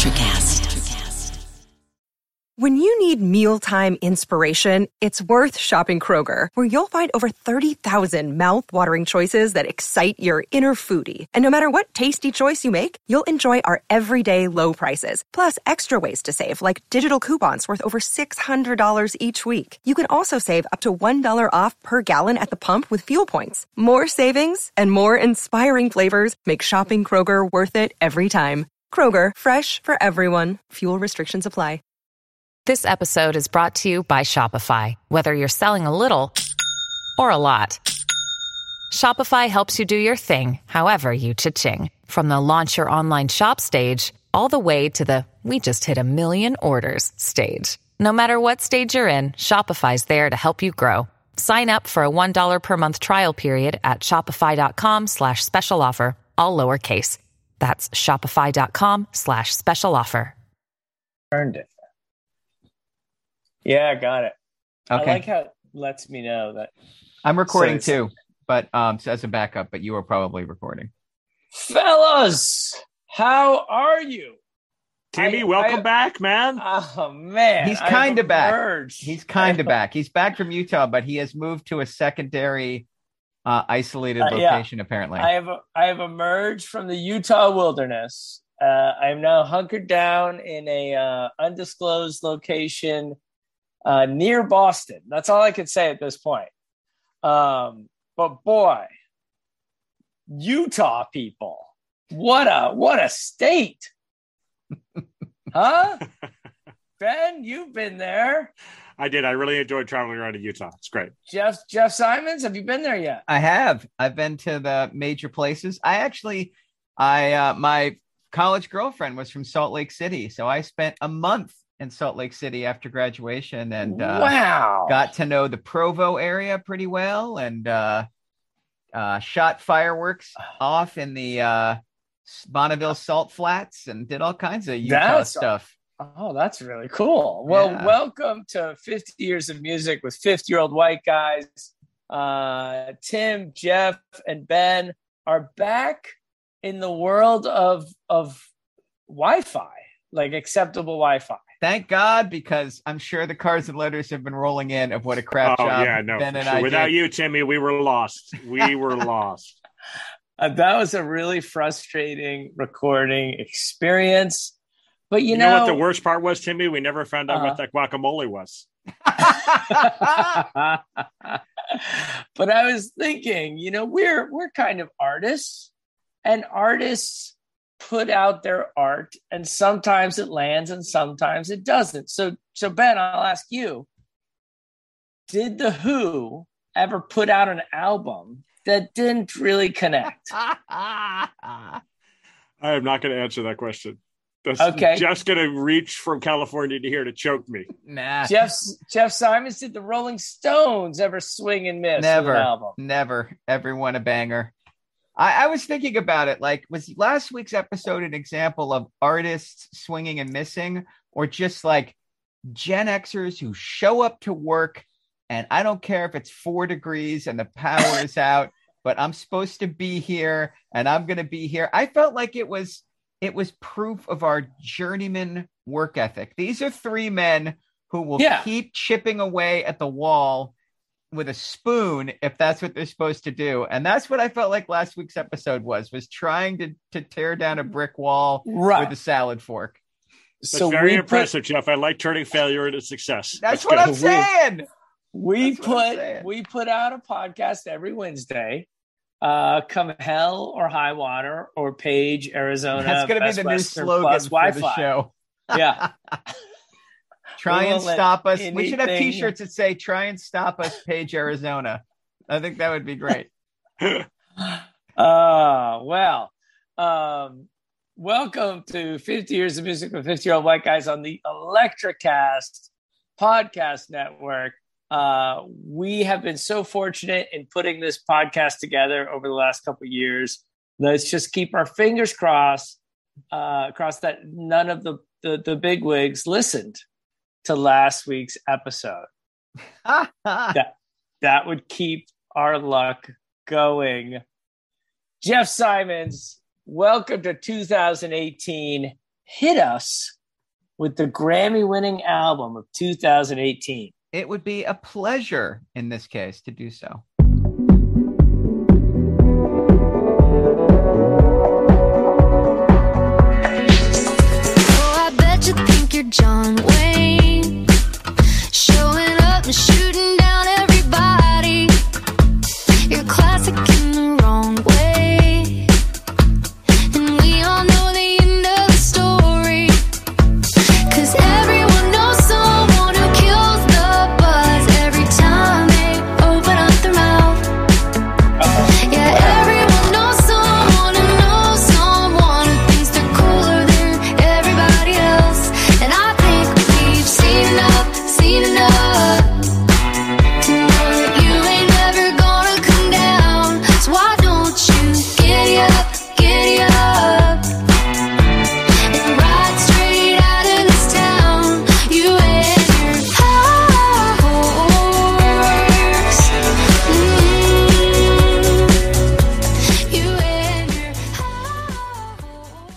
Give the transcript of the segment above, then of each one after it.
Electricast. When you need mealtime inspiration, it's worth shopping Kroger, where you'll find over 30,000 mouth-watering choices that excite your inner foodie. And no matter what tasty choice you make, you'll enjoy our everyday low prices, plus extra ways to save, like digital coupons worth over $600 each week. You can also save up to $1 off per gallon at the pump with fuel points. More savings and more inspiring flavors make shopping Kroger worth it every time. Kroger, fresh for everyone. Fuel restrictions apply. This episode is brought to you by Shopify. Whether you're selling a little or a lot, Shopify helps you do your thing, however you cha-ching. From the launch your online shop stage, all the way to the we just hit 1 million orders stage. No matter what stage you're in, Shopify's there to help you grow. Sign up for a $1 per month trial period at shopify.com/special offer, all lowercase. That's shopify.com/special offer. Earned it. Yeah, I got it. Okay. I like how it lets me know that I'm recording too, but so as a backup, but you are probably recording. Fellas, how are you? Timmy, welcome back, man. Oh, man. He's kind of back. Emerged. He's kind of back. He's back from Utah, but he has moved to a secondary isolated location, apparently. I have emerged from the Utah wilderness. I am now hunkered down in a undisclosed location near Boston. That's all I can say at this point. But boy, Utah people, what a state. Huh? Ben, you've been there. I did. I really enjoyed traveling around to Utah. It's great. Jeff Simons, have you been there yet? I have. I've been to the major places. My college girlfriend was from Salt Lake City, so I spent a month in Salt Lake City after graduation and got to know the Provo area pretty well and shot fireworks off in the Bonneville Salt Flats and did all kinds of Utah stuff. Oh, that's really cool. Well, welcome to 50 Years of Music with 50-year-old white guys. Tim, Jeff, and Ben are back in the world of Wi-Fi, like acceptable Wi-Fi. Thank God, because I'm sure the cards and letters have been rolling in of what a crap job Ben and I Without did. you, Timmy, we were lost. We were lost. That was a really frustrating recording experience. But you know what the worst part was, Timmy? We never found out what that guacamole was. But I was thinking, we're kind of artists, and artists put out their art, and sometimes it lands and sometimes it doesn't. So Ben, I'll ask you, did The Who ever put out an album that didn't really connect? I am not going to answer that question. Okay. Jeff's going to reach from California to here to choke me. Nah. Jeff Simons, did the Rolling Stones ever swing and miss with an album? Never. Everyone a banger. I was thinking about it. Like, was last week's episode an example of artists swinging and missing, or just like Gen Xers who show up to work and I don't care if it's 4 degrees and the power is out, but I'm supposed to be here and I'm going to be here. I felt like it was proof of our journeyman work ethic. These are 3 men who will keep chipping away at the wall with a spoon if that's what they're supposed to do. And that's what I felt like last week's episode was trying to tear down a brick wall with a salad fork. That's very impressive, Jeff. I like turning failure into success. That's what I'm saying. We put out a podcast every Wednesday. Come hell or high water or Page, Arizona. That's going to be the new slogan for the show. Yeah. Try and stop us. We should have t-shirts that say, try and stop us, Page, Arizona. I think that would be great. Welcome to 50 Years of Music with 50-year-old white guys on the Electricast podcast network. We have been so fortunate in putting this podcast together over the last couple of years. Let's just keep our fingers crossed that none of the bigwigs listened to last week's episode. that would keep our luck going. Jeff Simons, welcome to 2018. hit us with the Grammy-winning album of 2018. It would be a pleasure in this case to do so. Oh, I bet you think you're John Wayne, showing up and shooting down everybody. You're classic in the wrong way, and we all know the end of the story. 'Cause everyone knows someone who kills the buzz every time they open up their mouth. Yeah, everyone knows someone who knows someone who thinks they're cooler than everybody else. And I think we've seen enough to know that you ain't never gonna come down. So why don't you giddy up and ride straight out of this town? You and your high horse. You and your high horse.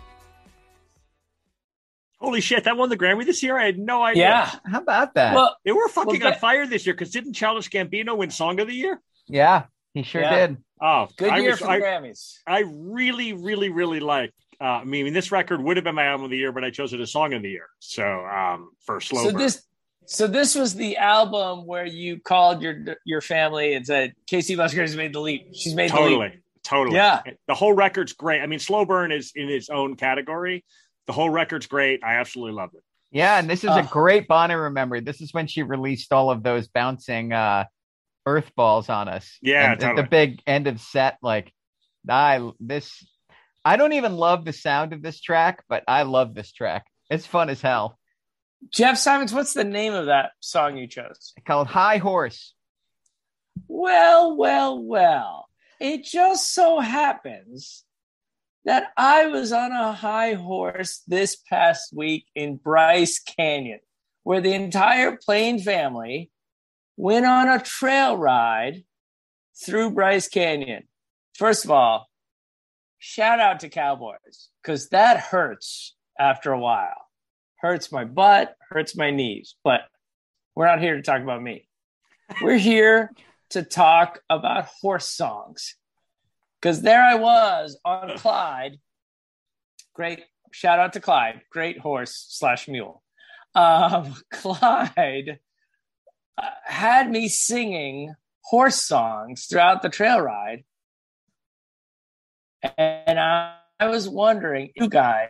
Holy shit, that won the Grammy this year? I had no idea. Yeah. How about that? Well, They were fucking Well, on fire this year, because didn't Childish Gambino win Song of the Year? yeah, he sure Yeah. did. Oh, good year for the I Grammys. really, really, really liked. I mean, this record would have been my album of the year, but I chose it as Song of the Year. So for Slow Burn. So this was the album where you called your family and said, Casey Musgraves made the leap. She's made the leap. Totally. Yeah. The whole record's great. I mean, Slow Burn is in its own category. The whole record's great. I absolutely loved it. Yeah, and this is a great Bonnie remember. This is when she released all of those bouncing earth balls on us. Yeah, and totally. the big end of set. Like, I don't even love the sound of this track, but I love this track. It's fun as hell. Jeff Simons, what's the name of that song you chose? Called High Horse. Well. It just so happens that I was on a high horse this past week in Bryce Canyon, where the entire Plain family went on a trail ride through Bryce Canyon. First of all, shout out to Cowboys, because that hurts after a while. Hurts my butt, hurts my knees, but we're not here to talk about me. We're here to talk about horse songs. Because there I was on Clyde. Great. Shout out to Clyde. Great horse / mule. Clyde had me singing horse songs throughout the trail ride. And I was wondering, you guys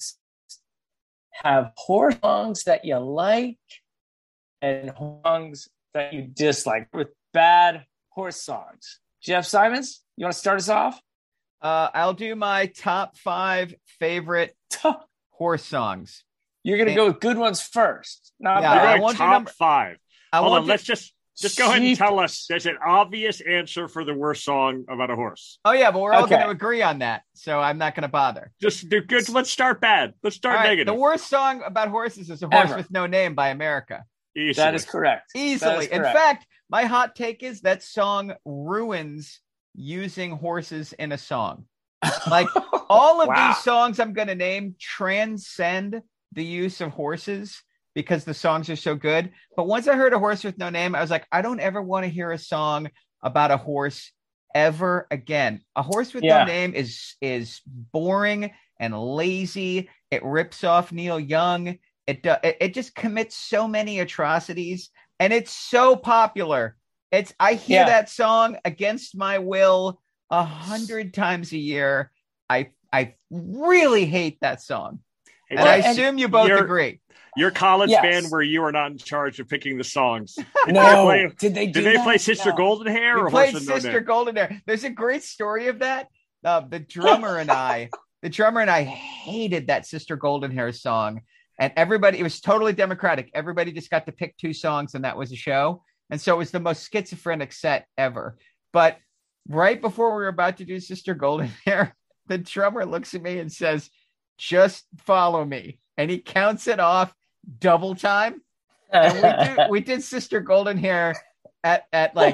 have horse songs that you like and songs that you dislike with bad horse songs. Jeff Simons, you want to start us off? I'll do my top 5 favorite horse songs. You're going to go with good ones first. Not Yeah, You're bad. I going want your top number- 5. Hold on, let's just go ahead and Jeepers. tell us there's an obvious answer for the worst song about a horse. Oh yeah, but we're all Okay. going to agree on that, so I'm not going to bother. Just do good. Let's start bad. Let's start All right, negative. the worst song about horses is "A Horse Ever. with No Name" by America. Easily. That is correct. Easily. That is In correct. fact, my hot take is that song ruins using horses in a song. Like all of Wow. these songs I'm going to name transcend the use of horses because the songs are so good. But once I heard "A Horse with No Name," I was like, I don't ever want to hear a song about a horse ever again. "A Horse with Yeah. No Name" is boring and lazy. It rips off Neil Young. It just commits so many atrocities, and it's so popular. I hear Yeah. that song against my will 100 times a year. I really hate that song, Hey, and I Jeff, assume you both you're- agree. You're a college Yes. fan where you are not in charge of picking the songs. No. Did Did they they play Sister No. Golden Hair We or played Horse with No Sister Name? Golden Hair. There's a great story of that. The drummer and I hated that Sister Golden Hair song, and everybody. It was totally democratic. Everybody just got to pick 2 songs, and that was a show. And so it was the most schizophrenic set ever. But right before we were about to do Sister Golden Hair, the drummer looks at me and says, "Just follow me," and he counts it off double time. And we did Sister Golden Hair at like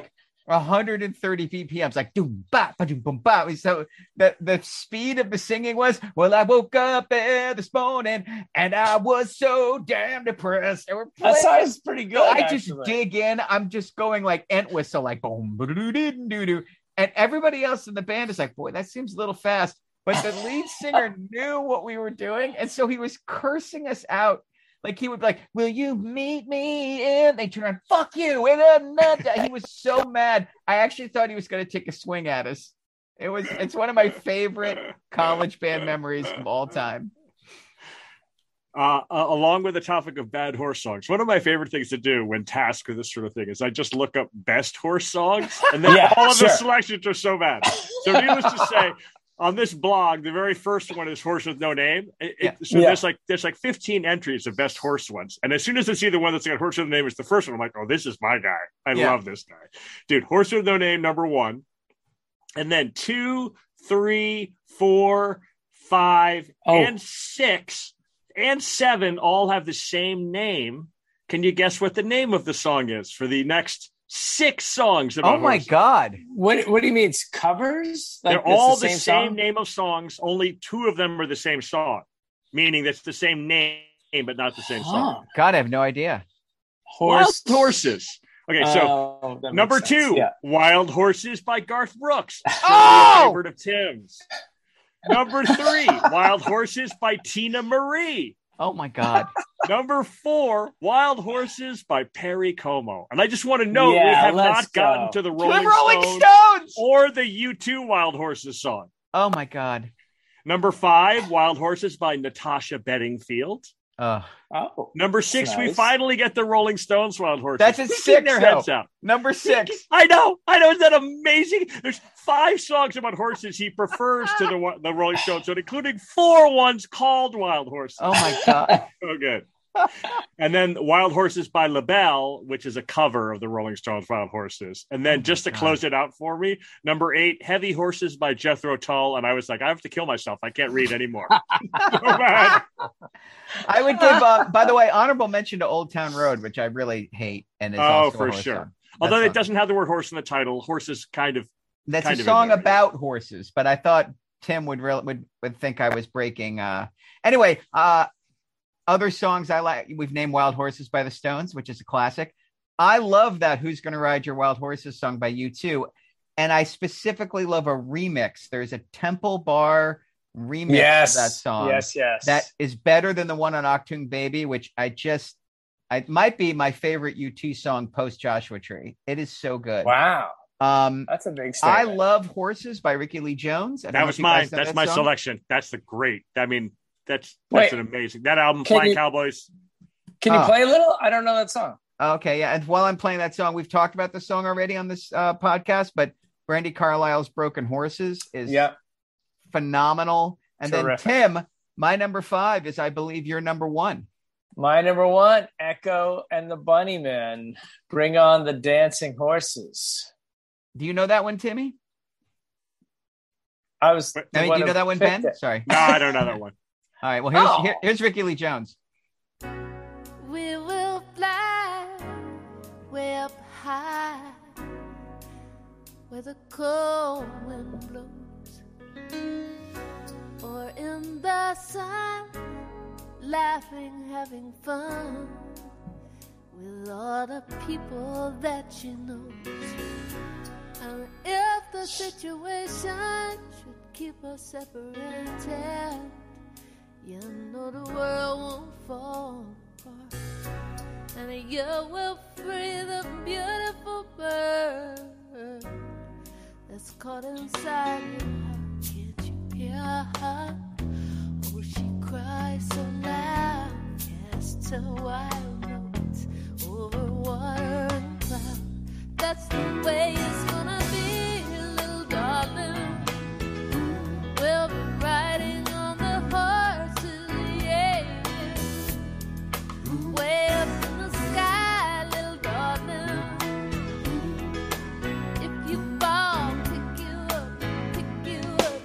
130 BPMs, like doom bop, doom boom bop. So the speed of the singing was, well, I woke up there this morning and I was so damn depressed. And that sounds pretty good. I just dig in. I'm just going like Entwistle, like boom, doo-doo-doo-doo-doo. And everybody else in the band is like, boy, that seems a little fast. But the lead singer knew what we were doing, and so he was cursing us out. Like he would be like, will you meet me in? They turn around, fuck you. He was so mad. I actually thought he was going to take a swing at us. It's one of my favorite college band memories of all time. Along with the topic of bad horse songs, one of my favorite things to do when tasked with this sort of thing is I just look up best horse songs, and then all of the selections are so bad. So needless to say, on this blog, the very first one is Horse with No Name. There's like 15 entries of best horse ones. And as soon as I see the one that's got Horse with No Name, it's the first one. I'm like, oh, this is my guy. I love this guy. Dude, Horse with No Name, number 1. And then 2, 3, 4, 5, and 6, and 7 all have the same name. Can you guess what the name of the song is for the next 6 songs? Oh my God. What do you mean? It's covers? Like, they're all the same name of songs. Only 2 of them are the same song, meaning that's the same name, but not the same song. God, I have no idea. Wild Horses. Okay, so number 2, Wild Horses by Garth Brooks. Favorite of Tim's. Number 3, Wild Horses by Tina Marie. Oh my God. Number 4, Wild Horses by Perry Como. And I just want to note, we have not gotten to the Rolling Stones or the U2 Wild Horses song. Oh my God. Number 5, Wild Horses by Natasha Bedingfield. Number 6, nice. We finally get the Rolling Stones Wild Horses. That's a sick their heads out. Number 6. I know. Isn't that amazing? There's 5 songs about horses he prefers to the Rolling Stones, including 4 ones called Wild Horses. Oh my God. So good. And then Wild Horses by LaBelle, which is a cover of the Rolling Stones Wild Horses. And then just to close it out for me, number 8, Heavy Horses by Jethro Tull. And I was like, I have to kill myself. I can't read anymore. So bad. I would give, by the way, honorable mention to Old Town Road, which I really hate. And is also for sure. Although it doesn't have the word horse in the title. Horses That's a song about horses, but I thought Tim would think I was breaking. Anyway, other songs I like, we've named Wild Horses by the Stones, which is a classic. I love that Who's Gonna Ride Your Wild Horses song by U2. And I specifically love a remix. There's a Temple Bar remix of that song. Yes. That is better than the one on Achtung Baby, which it might be my favorite U2 song post Joshua Tree. It is so good. Wow. That's a big statement. I love Horses by Ricky Lee Jones. That was mine. That's my selection. That's that's an amazing, that album, Flying Cowboys. Can you play a little? I don't know that song. Okay, yeah. And while I'm playing that song, we've talked about the song already on this podcast, but Brandy Carlisle's Broken Horses is phenomenal. And terrific. Then Tim, my number 5 is, I believe, your number 1. My number 1, Echo and the Bunnymen, Bring On the Dancing Horses. Do you know that one, Timmy? Do you know that one, Ben? Sorry. No, I don't know that one. All right, well, here's Ricky Lee Jones. We will fly way up high where the cold wind blows, or in the sun, laughing, having fun with all the people that you know. And if the situation should keep us separated, you know the world won't fall apart, and you will free the beautiful bird that's caught inside you. Can't you hear her? Oh, she cries so loud, casts her wild notes over water and cloud. That's the way it's gonna be, little darling. We'll be riding on the horses, yeah. Way up in the sky, little darling. If you fall, pick you up.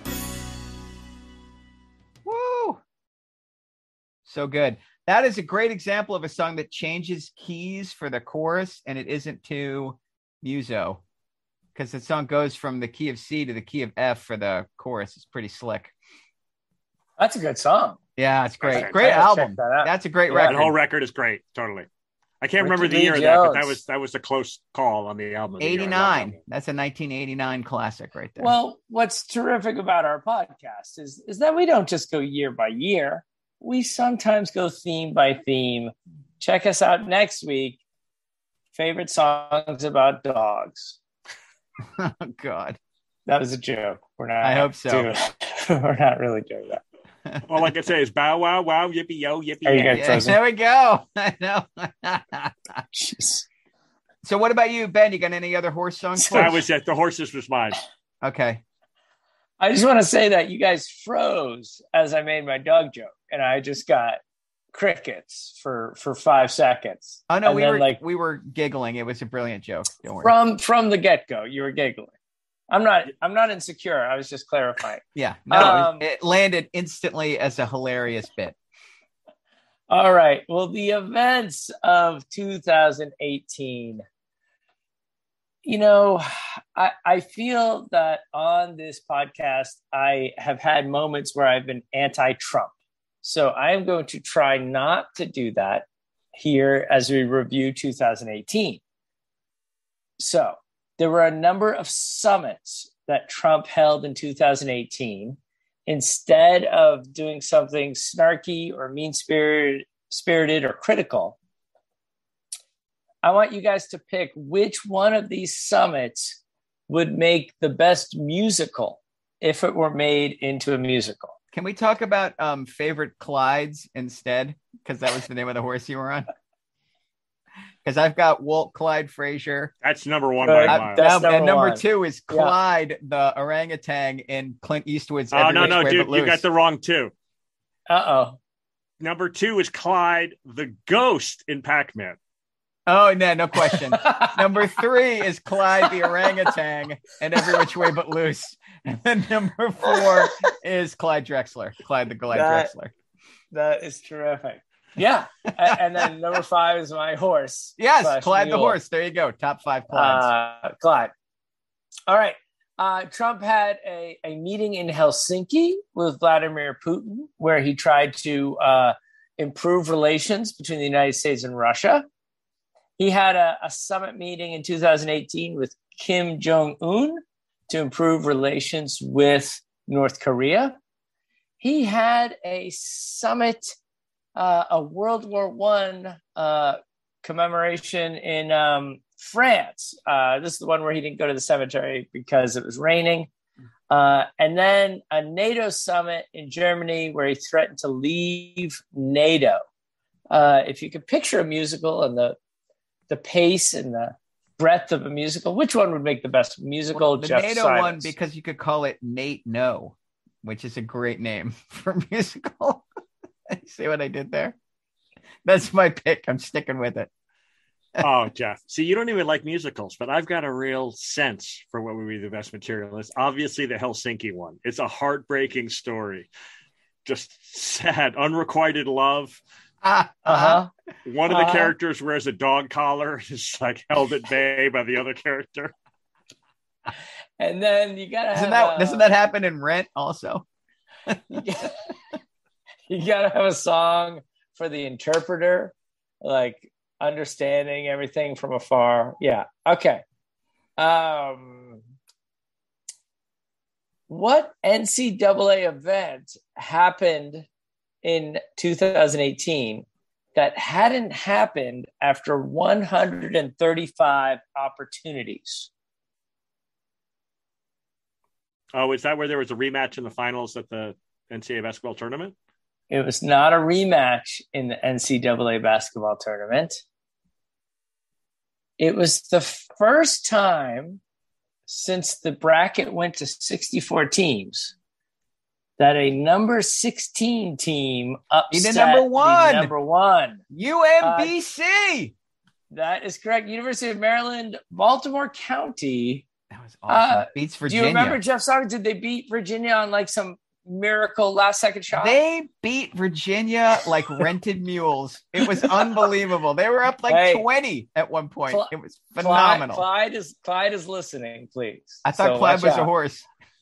Woo! So good. That is a great example of a song that changes keys for the chorus, and it isn't too muso. because the song goes from the key of C to the key of F for the chorus. It's pretty slick. That's a good song. Yeah, it's great. That's Great fantastic. album. Check that out. That's a great The record. whole record is great. Totally. I can't remember the Ricky year Lee of that, but Jones. that was a close call on the album. The year I love that 89. album. That's a 1989 classic right there. Well, what's terrific about our podcast is that we don't just go year by year. We sometimes go theme by theme. Check us out next week. Favorite songs about dogs. Oh, God. That was a joke. We're not. I hope so. We're not really doing that. All I can say is bow wow wow yippee yo yippee There you yay. go. Yeah, Frozen. there we go. I know. Jeez. So what about you, Ben? You got any other horse songs for That us? was it. The horses was mine. Okay. I just want to say that you guys froze as I made my dog joke, and I just got crickets for 5 seconds. Oh no, And then, we were giggling. It was a brilliant joke. Don't worry. from the get-go, you were giggling. I'm not insecure. I was just clarifying. Yeah. No, it landed instantly as a hilarious bit. All right. Well, the events of 2018. You know, I feel that on this podcast, I have had moments where I've been anti-Trump. So I am going to try not to do that here as we review 2018. So there were a number of summits that Trump held in 2018. Instead of doing something snarky or mean-spirited or critical, I want you guys to pick which one of these summits would make the best musical if it were made into a musical. Can we talk about favorite Clydes instead? Because that was the name of the horse you were on. Because I've got Walt Clyde Frazier. That's number one by a mile. That's and number one. 2 is Clyde, the orangutan in Clint Eastwood's Oh, Every no, Which Way dude. But You Loose. got the wrong two. Uh-oh. Number 2 is Clyde, the ghost in Pac-Man. Oh, no question. Number 3 is Clyde the orangutan and Every Which Way But Loose. And then number 4 is Clyde Drexler. Clyde the Glide Drexler. That is terrific. Yeah. And then number 5 is my horse. Yes, Clyde the mule. horse. There you go. Top 5 Clydes. Clyde. All right. Trump had a meeting in Helsinki with Vladimir Putin where he tried to improve relations between the United States and Russia. He had a summit meeting in 2018 with Kim Jong-un to improve relations with North Korea. He had a summit, a World War I commemoration in France. This is the one where he didn't go to the cemetery because it was raining. And then a NATO summit in Germany where he threatened to leave NATO. If you could picture a musical and the pace and the breadth of a musical, which one would make the best musical? The Jeff NATO Simons. one, because you could call it Nate No, which is a great name for a musical. See what I did there? That's my pick. I'm sticking with it. Oh, Jeff. See, you don't even like musicals, but I've got a real sense for what would be the best material. It's obviously the Helsinki one. It's a heartbreaking story. Just sad, unrequited love. Uh-huh. One of the characters wears a dog collar, is like held at bay by the other character. And then you gotta have Doesn't that happen in Rent also? you gotta have a song for the interpreter, like understanding everything from afar. Yeah. Okay. What NCAA event happened in 2018 that hadn't happened after 135 opportunities? Oh, is that where there was a rematch in the finals at the NCAA basketball tournament? It was not a rematch in the NCAA basketball tournament. It was the first time since the bracket went to 64 teams that a number 16 team upset number one. the number one. UMBC. That is correct. University of Maryland, Baltimore County. That was awesome. Beats Virginia. Do you remember, Jeff Sauter? Did they beat Virginia on like some miracle last second shot? They beat Virginia like rented mules. It was unbelievable. They were up like 20 at one point. It was phenomenal. Clyde is listening, please. I thought Clyde was a horse.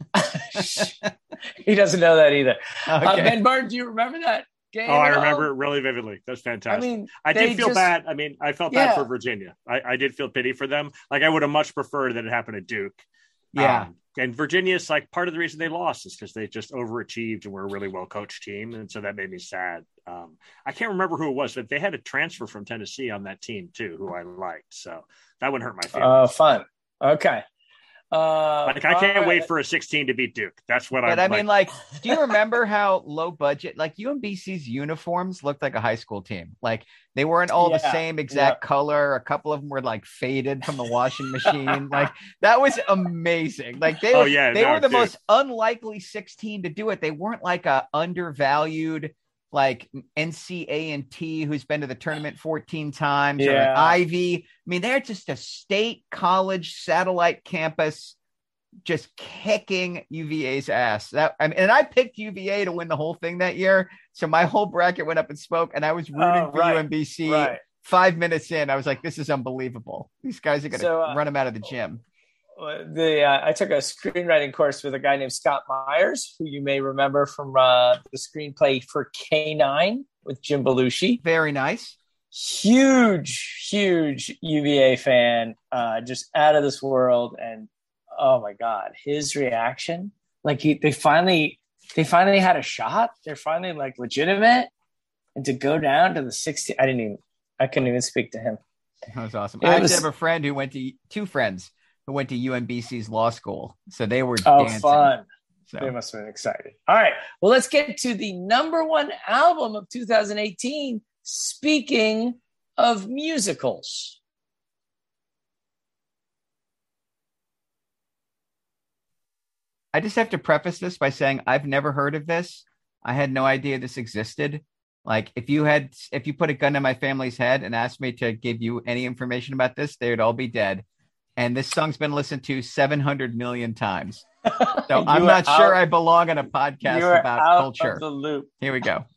He doesn't know that either. Okay. Ben Barton, do you remember that game? Oh, I remember it really vividly. That's fantastic. I mean, I did feel bad. I mean, I felt bad for Virginia. I did feel pity for them. Like, I would have much preferred that it happened at Duke. Yeah. And Virginia's like, part of the reason they lost is because they just overachieved and were a really well-coached team. And so that made me sad. I can't remember who it was, but they had a transfer from Tennessee on that team too, who I liked. So that wouldn't hurt my feelings. Oh, fun. Okay. I can't wait for a 16 to beat Duke. That's what I mean, like, do you remember how low budget, like UMBC's uniforms looked like a high school team? Like, they weren't all the same exact color. A couple of them were like faded from the washing machine. Like, that was amazing. Like, they were the most unlikely 16 to do it. They weren't like a undervalued like NCA&T who's been to the tournament 14 times or an Ivy. I mean, they're just a state college satellite campus just kicking UVA's ass. And I picked UVA to win the whole thing that year. So my whole bracket went up in smoke and I was rooting for UMBC. Right. 5 minutes in, I was like, this is unbelievable. These guys are going to run them out of the gym. I took a screenwriting course with a guy named Scott Myers, who you may remember from the screenplay for K9 with Jim Belushi. Very nice. Huge UVA fan, just out of this world. And oh my God, his reaction, like they finally had a shot. They're finally like legitimate, and to go down to the 60, I couldn't even speak to him. That was awesome. I actually have a friend who went to two friends who went to UMBC's law school. So they were dancing. Fun. So. They must have been excited. All right. Well, let's get to the number one album of 2018. Speaking of musicals. I just have to preface this by saying I've never heard of this. I had no idea this existed. Like, if you put a gun to my family's head and asked me to give you any information about this, they would all be dead. And this song's been listened to 700 million times. So I'm not sure I belong on a podcast about culture. Of the loop. Here we go.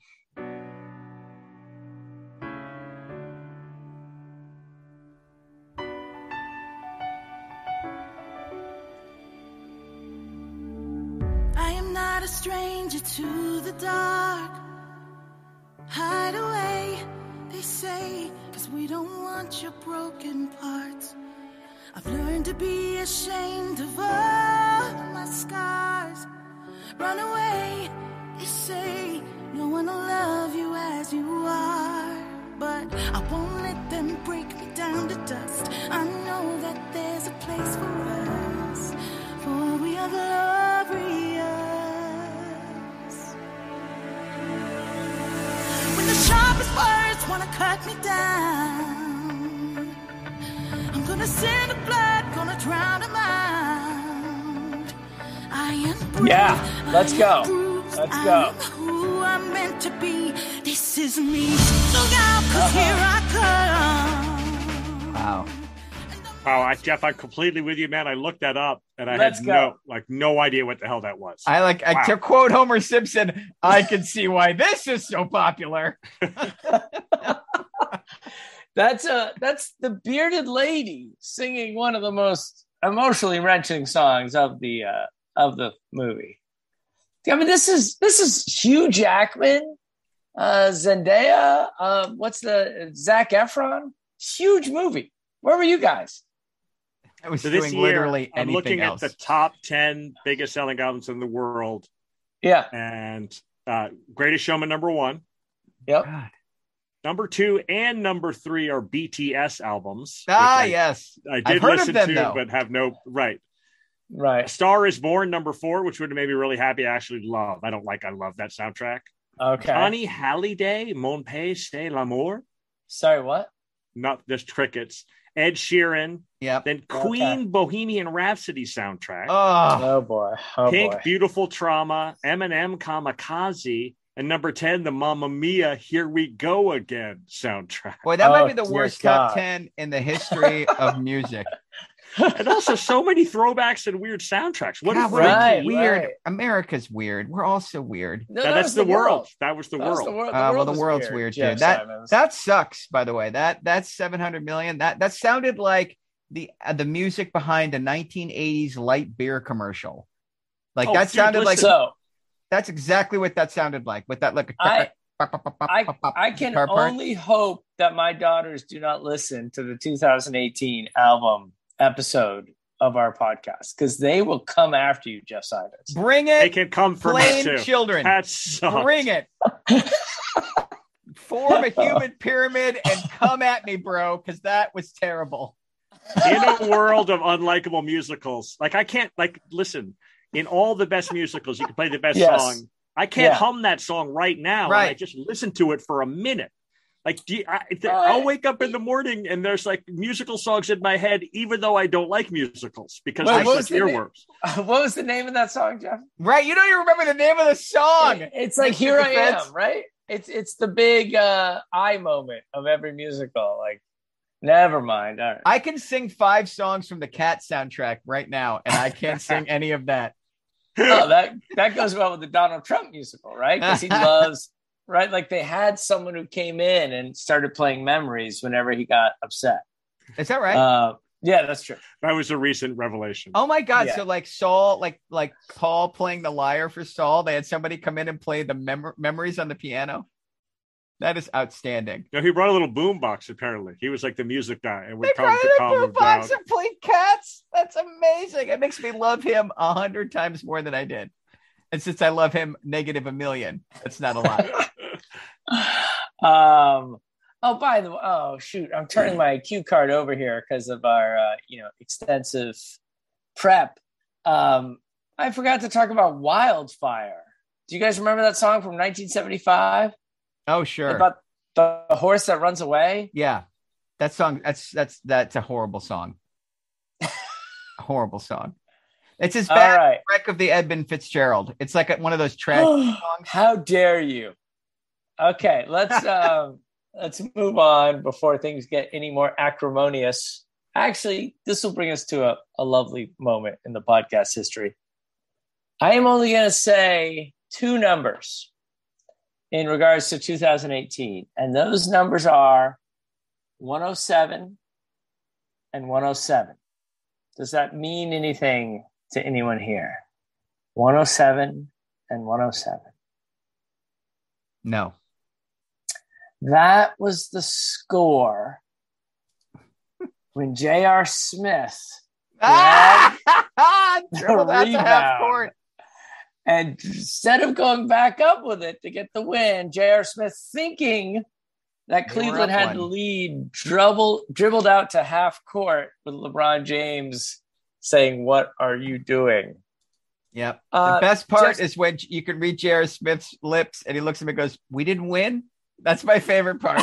I am not a stranger to the dark. Hide away, they say, 'cause we don't want your broken parts. I've learned to be ashamed of all my scars. Run away, they say, no one will love you as you are. But I won't let them break me down to dust. I know that there's a place for us, for we are glorious. When the sharpest words wanna cut me down, I'm gonna send the blood, gonna drown them out. I am brave, let's go. Let's go. Who I'm meant to be. This is me. Look out, 'cause here I come. Wow. Oh, Jeff, I'm completely with you, man. I looked that up and I had no idea what the hell that was. To quote Homer Simpson, I can see why this is so popular. That's the bearded lady singing one of the most emotionally wrenching songs of the movie. I mean, this is Hugh Jackman, Zendaya. What's the Zac Efron? Huge movie. Where were you guys? I was doing literally anything I'm looking else. at the top 10 biggest selling albums in the world. Yeah. And Greatest Showman #1. Yep. God. Number 2 and number 3 are BTS albums. Yes. I did listen to, but have no right. Right. A Star Is Born #4, which would have made me really happy. I actually love. I love that soundtrack. Okay. Connie Halliday, Mon Pays, C'est l'Amour. Sorry, what? Not just crickets. Ed Sheeran. Yep. Then Queen Bohemian Rhapsody soundtrack. Oh boy. Pink Beautiful Trauma. Eminem Kamikaze. And number 10, the Mamma Mia Here We Go Again soundtrack. Boy, that might be the worst top 10 in the history of music. And also so many throwbacks and weird soundtracks. What God, a we're Right, weird. right. America's weird. We're all so weird. No, Now, that that's was the world. That was the That was world. Well, the was world's weird, Jeff dude. Simons. That sucks. By the way, that's 700 million. That sounded like the music behind a 1980s light beer commercial. Like Oh, that dude, sounded like. listen. So That's exactly what that sounded like. With that, like I can guitar part. only hope that my daughters do not listen to the 2018 album episode of our podcast because they will come after you, Jeff Simons. Bring They it, can come for me plain too. children. That sucks. Bring it. Form a human pyramid and come at me, bro, because that was terrible. In a world of unlikable musicals, like I can't listen. In all the best musicals, you can play the best Yes. song. I can't Yeah. hum that song right now. Right. And I just listen to it for a minute. Like, I'll wake up in the morning and there's like musical songs in my head, even though I don't like musicals because Wait, they're what was such the name? earworms. What was the name of that song, Jeff? Right? You don't even remember the name of the song. It's like Mr. Here I Defense. Am, right? It's the big I moment of every musical. Like, never mind. All right. I can sing 5 songs from the Cat soundtrack right now, and I can't sing any of that. Oh, that goes well with the Donald Trump musical, right? Because he loves, right? Like they had someone who came in and started playing Memories whenever he got upset. Is that right? Yeah, that's true. That was a recent revelation. Oh my God! Yeah. So like Saul, like Paul playing the lyre for Saul, they had somebody come in and play the memories on the piano. That is outstanding. You know, he brought a little boom box. Apparently, he was like the music guy, and They would come brought to in a calm him down. boombox and played Cats. That's amazing. It makes me love him 100 times more than I did. And since I love him -1,000,000, that's not a lot. Oh, by the way, oh shoot, I'm turning my cue card over here because of our extensive prep. I forgot to talk about Wildfire. Do you guys remember that song from 1975 Oh sure. about the horse that runs away? Yeah, that song. That's a horrible song. Horrible song. It's as All bad right. as Wreck of the Edmund Fitzgerald. It's like one of those tragic songs. How dare you? Okay, let's move on before things get any more acrimonious. Actually, this will bring us to a lovely moment in the podcast history. I am only going to say 2 numbers in regards to 2018, and those numbers are 107 and 107. Does that mean anything to anyone here? 107 and 107. No. That was the score when J.R. Smith Dribbled out to half court. and instead of going back up with it to get the win, J.R. Smith, thinking that They were Cleveland up had one. the lead, dribbled out to half court with LeBron James saying, "What are you doing?" Yep. The best part just- is when you can read J.R. Smith's lips and he looks at me and goes, "We didn't win." That's my favorite part.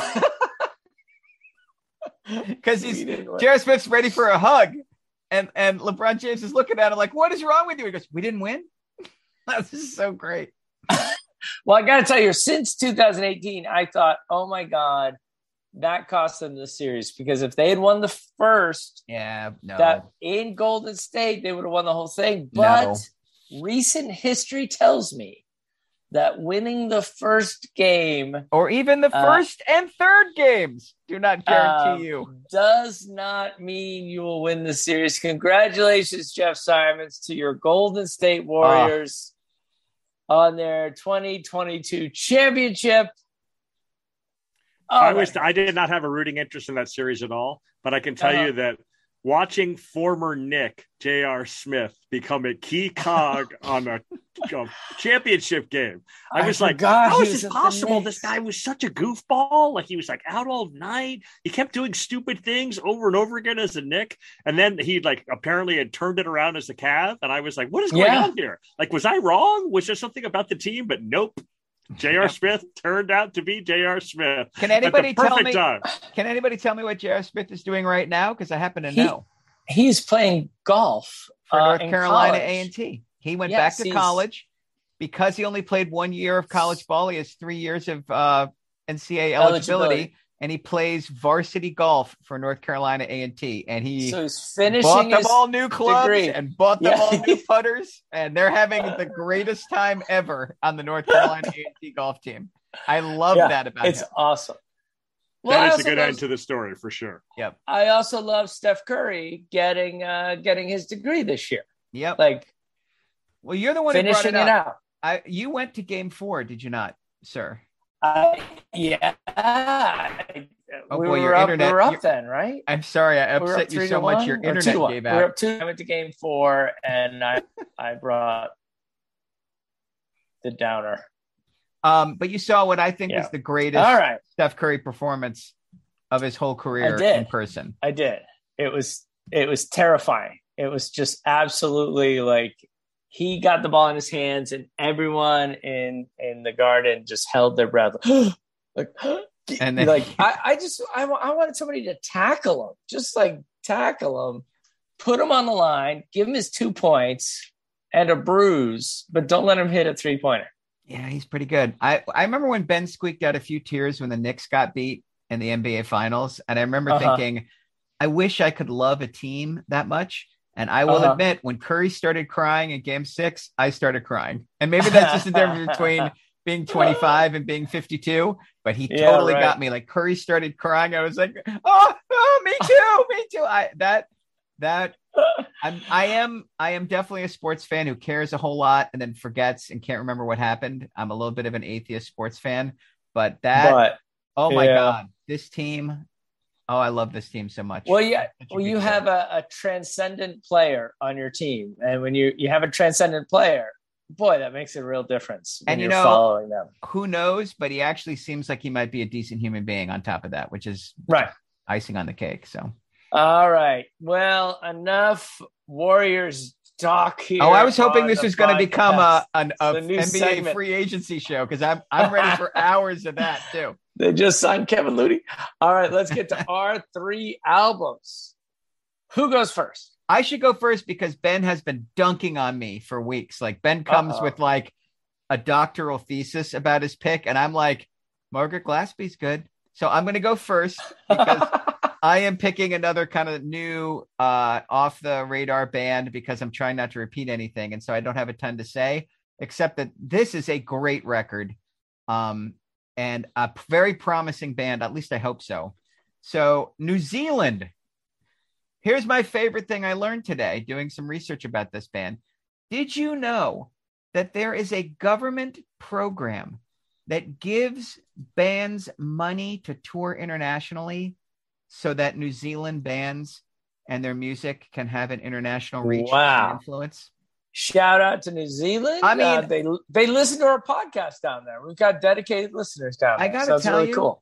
Because We didn't win. J.R. Smith's ready for a hug. And LeBron James is looking at him like, "What is wrong with you?" He goes, "We didn't win." This is so great. Well, I got to tell you, since 2018, I thought, oh my God, that cost them the series because if they had won the first, Yeah, no. that in Golden State, they would have won the whole thing. But recent history tells me that winning the first game Or even the first and third games do not guarantee you. does not mean you will win the series. Congratulations, Jeff Simons, to your Golden State Warriors on their 2022 championship. Oh, I did not have a rooting interest in that series at all, but I can tell you that watching former Nick J.R. Smith become a key cog on a championship game, I was like, forgot how he is was this at the possible? Knicks. This guy was such a goofball. Like he was like out all night. He kept doing stupid things over and over again as a Nick. And then he like apparently had turned it around as a Cav. And I was like, what is going on here? Like, was I wrong? Was there something about the team? But nope. J.R. Smith turned out to be J.R. Smith. Can anybody at the tell perfect me? time. Can anybody tell me what J.R. Smith is doing right now? Because I happen to know. He's playing golf For North in Carolina college. A&T. He went Yes, back to he's- college because he only played 1 year of college ball. He has 3 years of NCAA eligibility. and he plays varsity golf for North Carolina A&T, and he So he's finishing bought them his all new clubs degree. and bought them Yeah. all new putters, and they're having the greatest time ever on the North Carolina A&T golf team. I love that about It's him. awesome. Well, That I is a also good love- end to the story for sure. Yep. I also love Steph Curry getting his degree this year. Yep. Like Well, you're the one who brought finishing it it up. out. You went to Game 4, did you not, sir? Yeah. Oh, we boy, your were up, internet- We were up your- then, right? I'm sorry, I We were up upset you 3-1 so much. Your or internet 2-1. gave We were out. up 2. I went to Game 4, and I brought the downer. But you saw what I think Yeah. was the greatest All right, Steph Curry performance of his whole career I did. in person. I did. It was terrifying. It was just absolutely like he got the ball in his hands, and everyone in the Garden just held their breath, like. And then, Like I wanted somebody to tackle him, just like tackle him, put him on the line, give him his 2 points and a bruise, but don't let him hit a 3-pointer. yeah, he's pretty good. I remember when Ben squeaked out a few tears when the Knicks got beat in the NBA Finals, and I remember thinking, I wish I could love a team that much. And I will admit, when Curry started crying in Game 6, I started crying, and maybe that's just the difference between being 25 and being 52, but he totally got me. Like Curry started crying. I was like, oh, me too. I am definitely a sports fan who cares a whole lot and then forgets and can't remember what happened. I'm a little bit of an atheist sports fan, but oh my God, this team. Oh, I love this team so much. Well, yeah. Well, you have a transcendent player on your team, and when you have a transcendent player, boy, that makes a real difference when you're following them. Who knows? But he actually seems like he might be a decent human being on top of that, which is right. Icing on the cake. So, all right. Well, enough Warriors talk here. Oh, I was hoping this was going to become a new NBA segment. free agency show because I'm ready for hours of that too. They just signed Kevin Looney. All right, let's get to our 3 albums. Who goes first? I should go first because Ben has been dunking on me for weeks. Like Ben comes with like a doctoral thesis about his pick, and I'm like, Margaret Glaspie's good. So I'm going to go first because I am picking another kind of new off the radar band because I'm trying not to repeat anything. And so I don't have a ton to say, except that this is a great record and a very promising band. At least I hope so. So New Zealand. Here's my favorite thing I learned today doing some research about this band. Did you know that there is a government program that gives bands money to tour internationally so that New Zealand bands and their music can have an international reach and influence? Shout out to New Zealand. I mean, they listen to our podcast down there. We've got dedicated listeners down there. I got to tell really you, cool.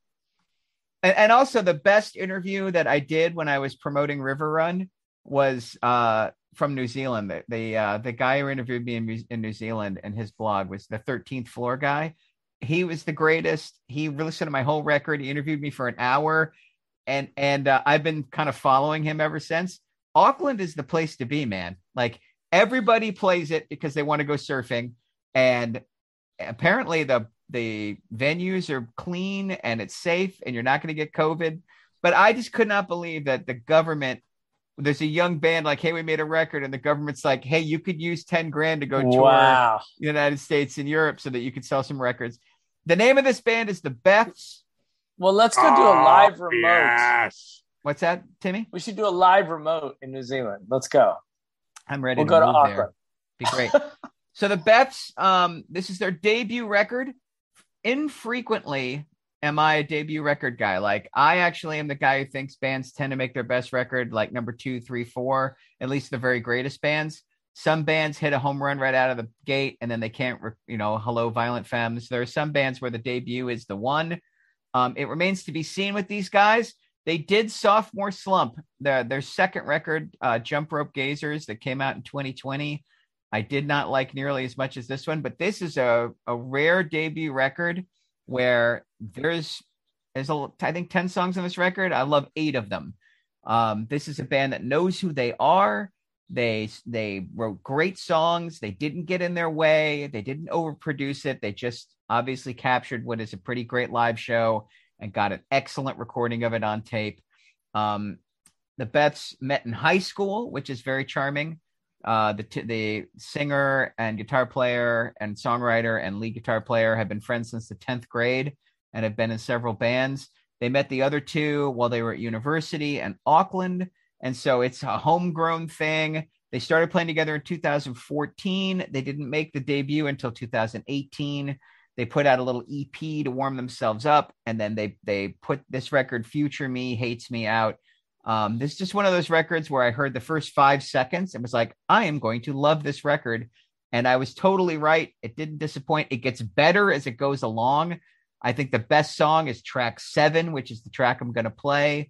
And also the best interview that I did when I was promoting River Run was from New Zealand. The guy who interviewed me in New Zealand and his blog was the 13th Floor guy. He was the greatest. He listened to my whole record. He interviewed me for an hour, and I've been kind of following him ever since. Auckland is the place to be, man. Like everybody plays it because they want to go surfing, and apparently the venues are clean and it's safe and you're not going to get COVID. But I just could not believe that the government, there's a young band like, hey, we made a record, and the government's like, hey, you could use 10 grand to go tour the United States and Europe so that you could sell some records. The name of this band is the Beths. Well, let's go do a live remote. Yes. What's that, Timmy? We should do a live remote in New Zealand. Let's go. I'm ready. We'll go to move Auckland. there. Be great. So the Beths, this is their debut record. Infrequently am I a debut record guy. Like I actually am the guy who thinks bands tend to make their best record like number 2, 3, 4, at least the very greatest bands. Some bands hit a home run right out of the gate and then they can't, hello, Violent Femmes. There are some bands where the debut is the one. It remains to be seen with these guys. They did sophomore slump. Their second record, Jump Rope Gazers, that came out in 2020. I did not like nearly as much as this one, but this is a rare debut record where there's I think 10 songs on this record. I love 8 of them. This is a band that knows who they are. They wrote great songs. They didn't get in their way. They didn't overproduce it. They just obviously captured what is a pretty great live show. and got an excellent recording of it on tape. The Beths met in high school, which is very charming. The singer and guitar player and songwriter and lead guitar player have been friends since the 10th grade and have been in several bands. They met the other two while they were at university in Auckland. And so it's a homegrown thing. They started playing together in 2014. They didn't make the debut until 2018. They put out a little EP to warm themselves up. And then they put this record, Future Me Hates Me, out. This is just one of those records where I heard the first 5 seconds and was like, I am going to love this record. And I was totally right. It didn't disappoint. It gets better as it goes along. I think the best song is track 7, which is the track I'm going to play.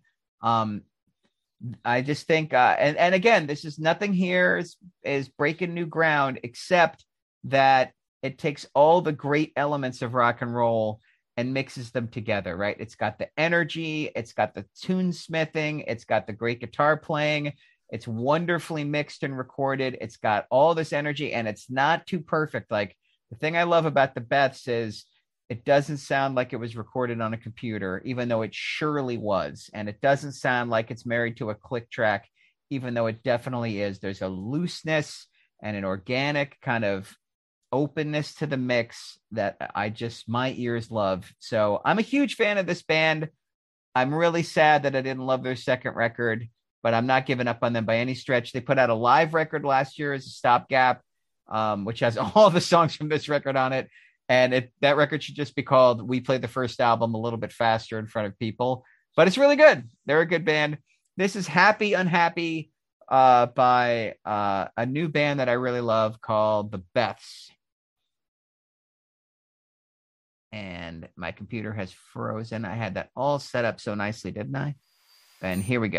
I just think, and again, this is nothing here is breaking new ground, except that it takes all the great elements of rock and roll and mixes them together, right? It's got the energy, it's got the tunesmithing, it's got the great guitar playing, it's wonderfully mixed and recorded, it's got all this energy, and it's not too perfect. Like, the thing I love about the Beths is it doesn't sound like it was recorded on a computer, even though it surely was. And it doesn't sound like it's married to a click track, even though it definitely is. There's a looseness and an organic kind of openness to the mix that my ears love. So I'm a huge fan of this band. I'm really sad that I didn't love their second record, but I'm not giving up on them by any stretch. They put out a live record last year as a stopgap, which has all the songs from this record on it. And that record should just be called We Played the First Album a Little Bit Faster in Front of People. But it's really good. They're a good band. This is Happy Unhappy by a new band that I really love called The Beths. And my computer has frozen. I had that all set up so nicely, didn't I? And here we go.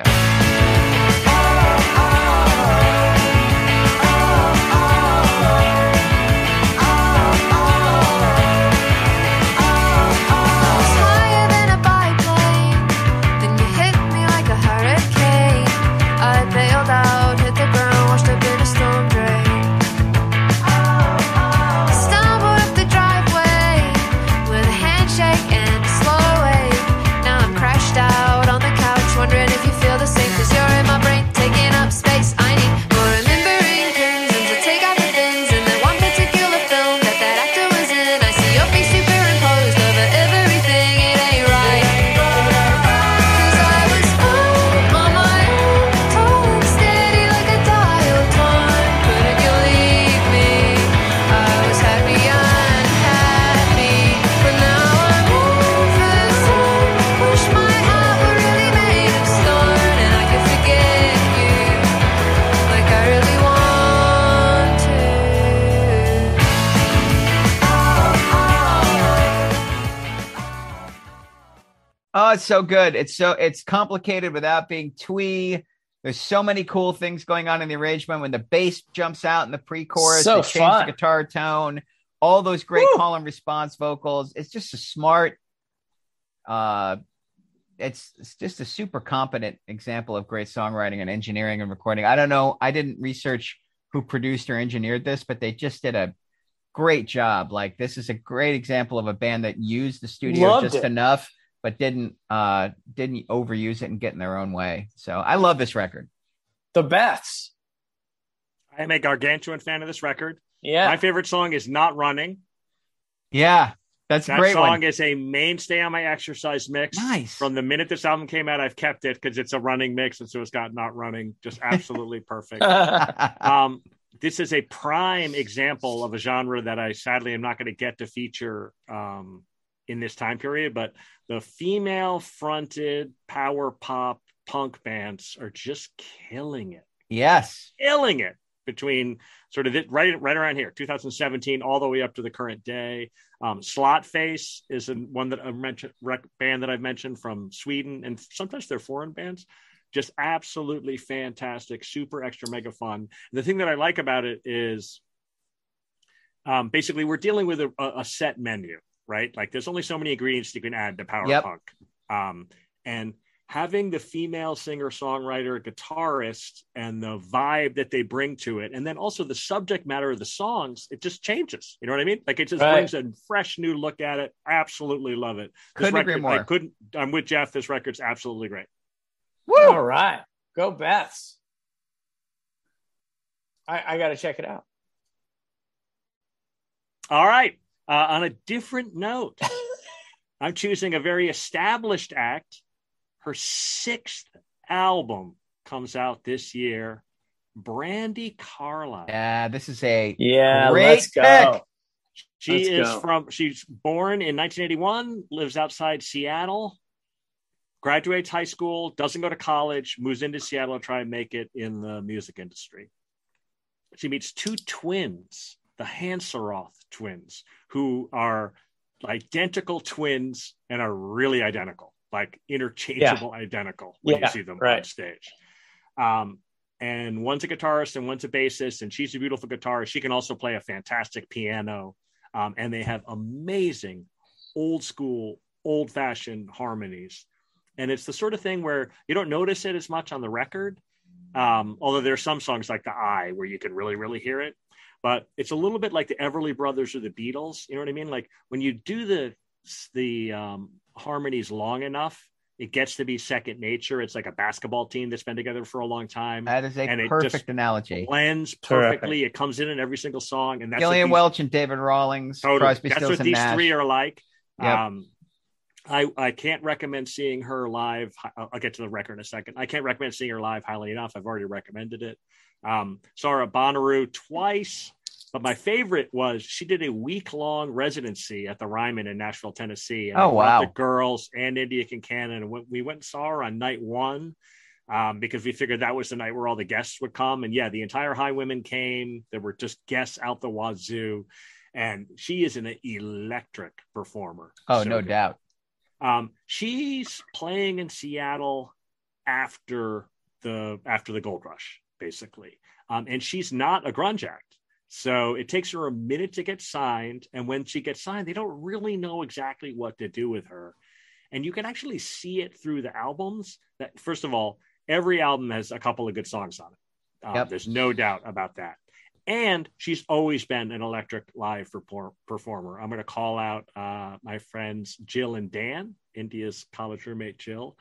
Oh, it's so good. It's complicated without being twee. There's so many cool things going on in the arrangement. When the bass jumps out in the pre-chorus, they change the guitar tone, all those great call and response vocals. It's just a smart, it's just a super competent example of great songwriting and engineering and recording. I don't know. I didn't research who produced or engineered this, but they just did a great job. Like, this is a great example of a band that used the studio enough, but didn't overuse it and get in their own way. So I love this record. The Beths. I am a gargantuan fan of this record. Yeah. My favorite song is Not Running. Yeah, that's a great one. That song one. is a mainstay on my exercise mix. Nice. From the minute this album came out, I've kept it because it's a running mix, and so it's got Not Running. Just absolutely perfect. This is a prime example of a genre that I sadly am not going to get to feature in this time period, but the female-fronted power pop punk bands are just killing it. Yes. Killing it between sort of right around here, 2017, all the way up to the current day. Slotface is one that I mentioned, band that I've mentioned from Sweden, and sometimes they're foreign bands. Just absolutely fantastic, super extra mega fun. And the thing that I like about it is basically we're dealing with a set menu, right? Like, there's only so many ingredients you can add to power punk. And having the female singer, songwriter, guitarist, and the vibe that they bring to it, and then also the subject matter of the songs, it just changes. You know what I mean? Like it just brings a fresh new look at it. I absolutely love it. Couldn't agree more. I'm with Jeff. This record's absolutely great. Woo! All right. Go Beths. I got to check it out. All right. On a different note, I'm choosing a very established act. Her 6th album comes out this year. Brandi Carlile. Yeah, this is a great let's pick. She's born in 1981, lives outside Seattle, graduates high school, doesn't go to college, moves into Seattle to try and make it in the music industry. She meets 2 twins, the Hansaroth twins, who are identical twins and are really identical, like interchangeable identical when you see them on stage. And one's a guitarist and one's a bassist, and she's a beautiful guitarist. She can also play a fantastic piano. And they have amazing old school, old fashioned harmonies. And it's the sort of thing where you don't notice it as much on the record. Although there are some songs like The Eye where you can really, really hear it. But it's a little bit like the Everly Brothers or the Beatles. You know what I mean? Like when you do the harmonies long enough, it gets to be second nature. It's like a basketball team that's been together for a long time. That is a perfect analogy. Blends perfectly. Terrific. It comes in every single song. And that's Gillian Welch and David Rawlings. Totally. That's what these three are like. Yep. I can't recommend seeing her live. I'll get to the record in a second. I can't recommend seeing her live highly enough. I've already recommended it. Saw her at Bonnaroo twice, but my favorite was she did a week-long residency at the Ryman in Nashville, Tennessee. And the girls and India Kincannon. And we went and saw her on night 1 because we figured that was the night where all the guests would come. And yeah, the entire Highwomen came. There were just guests out the wazoo. And she is an electric performer. Oh, so no doubt. She's playing in Seattle after the gold rush, basically. And she's not a grunge act. So it takes her a minute to get signed. And when she gets signed, they don't really know exactly what to do with her. And you can actually see it through the albums. That first of all, every album has a couple of good songs on it. There's no doubt about that. And she's always been an electric live performer. I'm going to call out my friends Jill and Dan, India's college roommate Jill.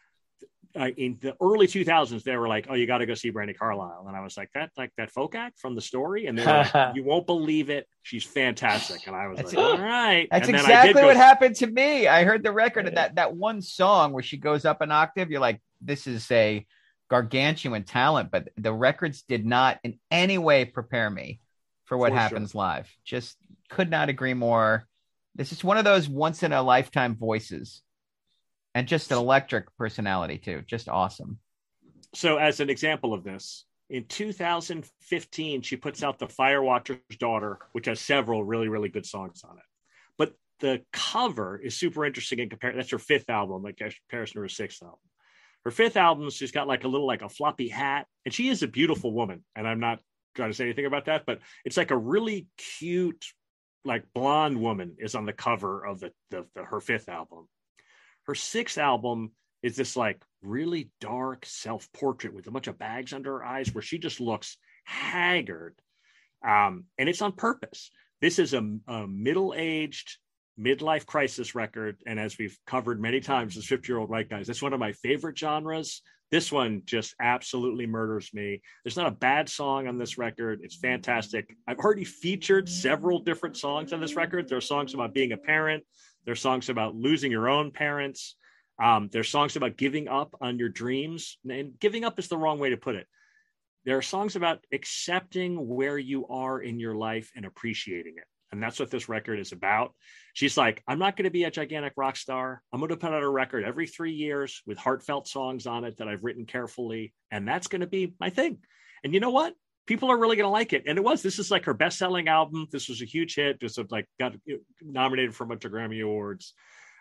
In the early 2000s, they were like, "Oh, you got to go see Brandi Carlile," and I was like, "That folk act from the Story," and they were like, "You won't believe it, she's fantastic." And I was like, "All right." That's exactly what happened to me. I heard the record of that one song where she goes up an octave. You're like, "This is a gargantuan talent," but the records did not in any way prepare me for what happens live. Just could not agree more. This is one of those once in a lifetime voices. And just an electric personality, too. Just awesome. So as an example of this, in 2015, she puts out The Firewatcher's Daughter, which has several really, really good songs on it. But the cover is super interesting in comparison. That's her 5th album, like in comparison to her 6th album. Her 5th album, she's got like a floppy hat. And she is a beautiful woman. And I'm not trying to say anything about that, but it's like a really cute, like blonde woman is on the cover of her 5th album. Her 6th album is this like really dark self-portrait with a bunch of bags under her eyes where she just looks haggard. And it's on purpose. This is a middle-aged midlife crisis record. And as we've covered many times as 50-year-old white guys, that's one of my favorite genres. This one just absolutely murders me. There's not a bad song on this record. It's fantastic. I've already featured several different songs on this record. There are songs about being a parent. There's songs about losing your own parents. There's songs about giving up on your dreams. And giving up is the wrong way to put it. There are songs about accepting where you are in your life and appreciating it. And that's what this record is about. She's like, I'm not going to be a gigantic rock star. I'm going to put out a record every 3 years with heartfelt songs on it that I've written carefully. And that's going to be my thing. And you know what? People are really going to like it. And this is like her best-selling album. This was a huge hit. Just got nominated for a bunch of Grammy Awards.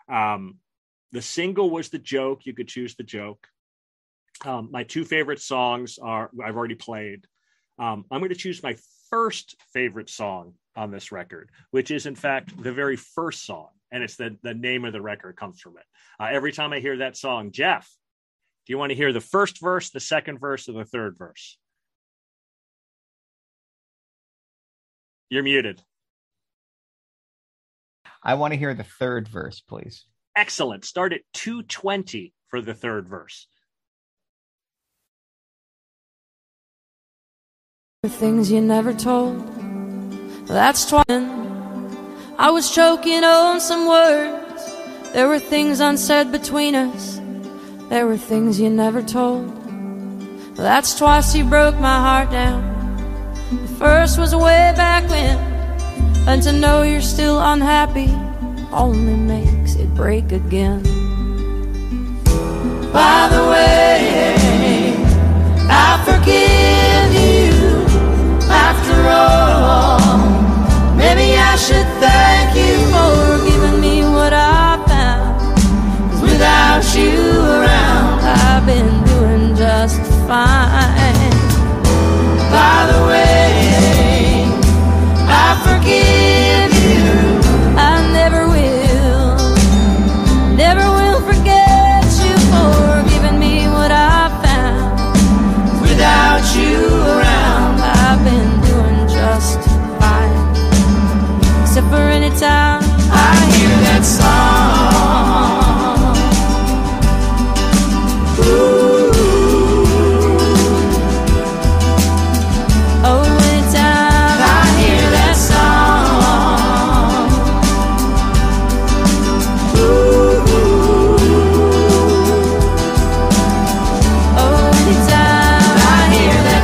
The single was The Joke. You could choose The Joke. My 2 favorite songs I've already played. I'm going to choose my first favorite song on this record, which is in fact the very first song. And it's the name of the record comes from it. Every time I hear that song, Jeff, Do you want to hear the first verse, the second verse, or the third verse? You're muted. I want to hear the third verse, please. Excellent. Start at 2:20 for the third verse. Things you never told. That's twice. I was choking on some words. There were things unsaid between us. There were things you never told. That's twice you broke my heart down. The first was way back when. And to know you're still unhappy only makes it break again. By the way, I forgive you after all. Maybe I should thank you for giving me what I found. 'Cause without you around, I've been doing just fine. By the way, I forgive you. I never will forget you for giving me what I found. Without you around, I've been doing just fine. Except for any time I hear that song. Ooh. Oh, anytime I hear that song. Ooh. Oh, anytime I hear that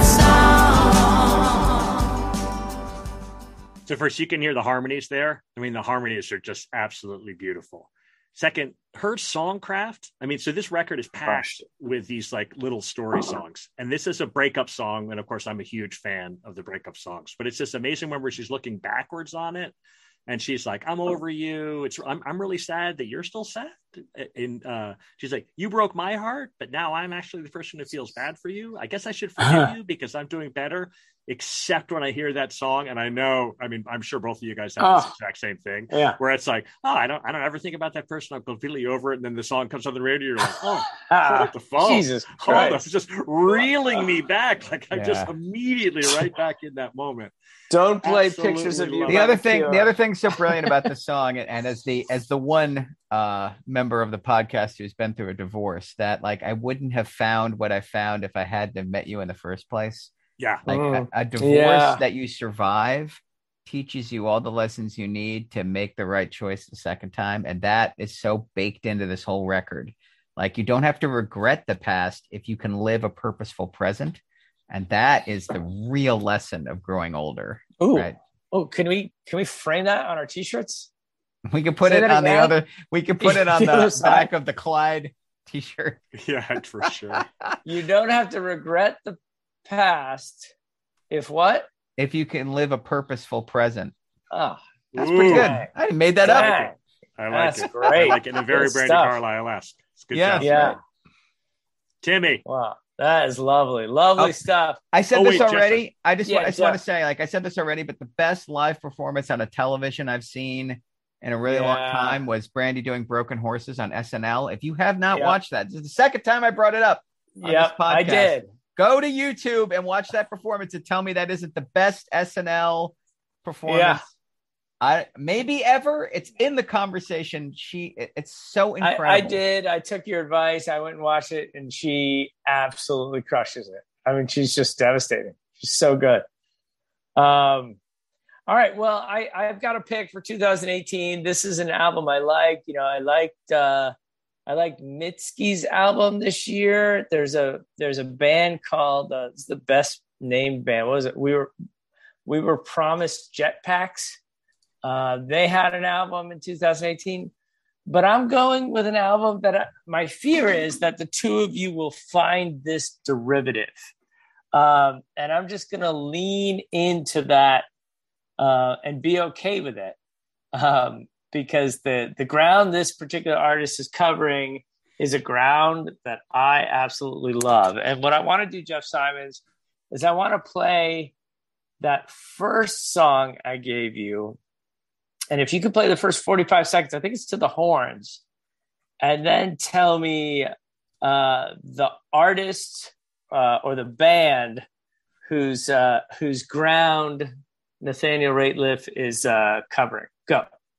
song. So first, you can hear the harmonies there. I mean, the harmonies are just absolutely beautiful. Second, her songcraft. I mean, so this record is packed with these like little story songs. And this is a breakup song. And of course, I'm a huge fan of the breakup songs. But it's this amazing one where she's looking backwards on it. And she's like, I'm over you. I'm really sad that you're still sad. And she's like, you broke my heart, but now I'm actually the person who feels bad for you. I guess I should forgive you because I'm doing better. Except when I hear that song, and I know, I mean, I'm sure both of you guys have this exact same thing. Yeah. Where it's like, oh, I don't ever think about that person. I'm completely over it. And then the song comes on the radio. You're like, oh, shut up the phone. Jesus Christ. That's just reeling me back. Like I'm just immediately right back in that moment. Don't play Absolutely pictures of you. The other thing so brilliant about the song, and as the one member of the podcast who's been through a divorce, that like I wouldn't have found what I found if I hadn't have met you in the first place. Yeah. Like a divorce that you survive teaches you all the lessons you need to make the right choice the second time. And that is so baked into this whole record. Like you don't have to regret the past if you can live a purposeful present. And that is the real lesson of growing older. Ooh. Right? Oh, can we frame that on our t-shirts? We could put it on the other. We could put it on the back of the Clyde t-shirt. Yeah, for sure. You don't have to regret the past. If what? If you can live a purposeful present. Oh, that's pretty good. I made that up. I like That's it. great. I like it in a very Good Brandy stuff. Carlisle-esque. It's good Yeah. stuff. Yeah. Timmy. Wow. That is lovely. Lovely stuff. I said this already. Jeff. I just want to say, like I said this already, but the best live performance on a television I've seen in a really long time was Brandy doing Broken Horses on SNL. If you have not watched that, this is the second time I brought it up. Yep, I did. Go to YouTube and watch that performance and tell me that isn't the best SNL performance. Maybe ever. It's in the conversation. It's so incredible. I did. I took your advice. I went and watched it, and she absolutely crushes it. I mean, she's just devastating. She's so good. All right. Well, I've got a pick for 2018. This is an album I like. You know, I liked Mitski's album this year. There's a band called it's the best named band. What was it? We were promised Jetpacks. They had an album in 2018, but I'm going with an album that my fear is that the two of you will find this derivative. And I'm just going to lean into that and be okay with it. Because the ground this particular artist is covering is a ground that I absolutely love. And what I want to do, Jeff Simons, is I want to play that first song I gave you. And if you could play the first 45 seconds, I think it's to the horns, and then tell me the artist or the band whose ground Nathaniel Rateliff is covering. Go.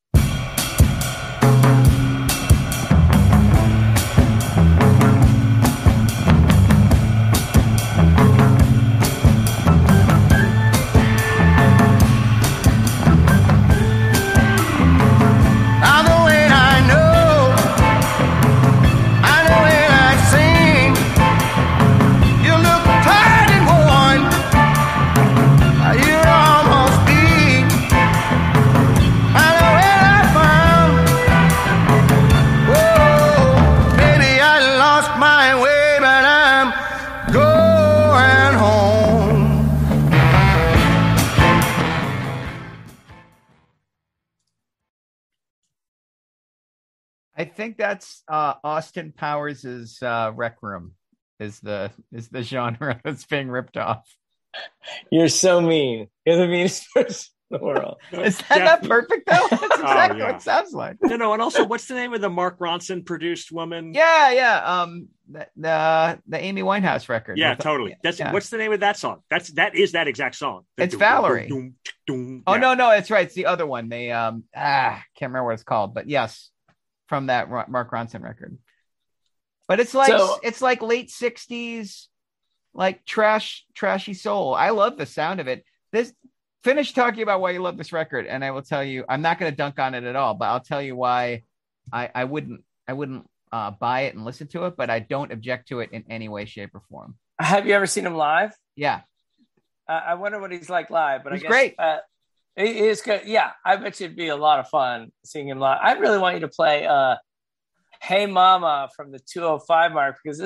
I think that's Austin Powers' Rec Room is the genre that's being ripped off. You're so mean. You're the meanest person in the world. Is that not perfect though? That's exactly what it sounds like. No, and also, what's the name of the Mark Ronson produced woman? Yeah. The Amy Winehouse record. Yeah, totally. What's the name of that song? That is that exact song. It's Valerie. Oh no, it's right. It's the other one. They can't remember what it's called, but yes. From that Mark Ronson record, but it's like late 60s, like trashy soul. I love the sound of it. Finish talking about why you love this record, and I will tell you. I'm not going to dunk on it at all, but I'll tell you why I wouldn't buy it and listen to it, but I don't object to it in any way, shape, or form. Have you ever seen him live? Yeah. I wonder what he's like live, but he's I guess great. It's good. Yeah, I bet you it'd be a lot of fun seeing him live. I really want you to play "Hey Mama" from the 2:05 mark, because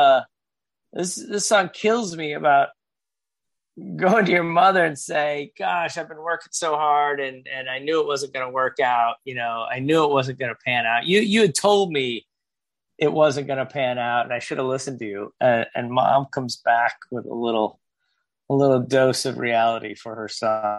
this song kills me about going to your mother and say, "Gosh, I've been working so hard, and I knew it wasn't going to work out. You know, I knew it wasn't going to pan out. You had told me it wasn't going to pan out, and I should have listened to you." And Mom comes back with a little dose of reality for her son.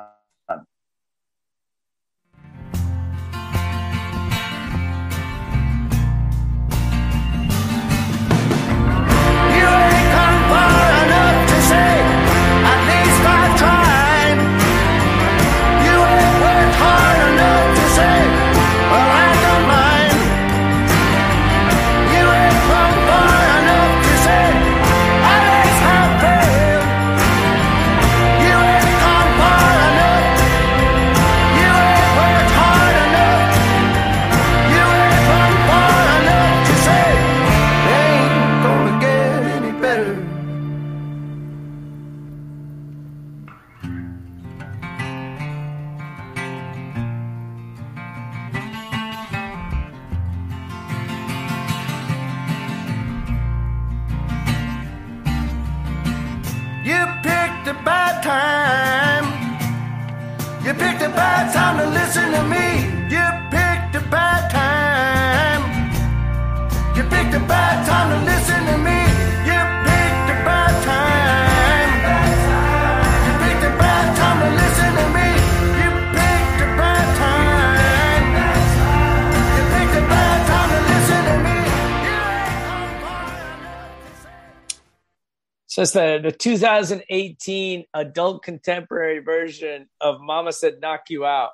So it's the 2018 adult contemporary version of "Mama Said Knock You Out."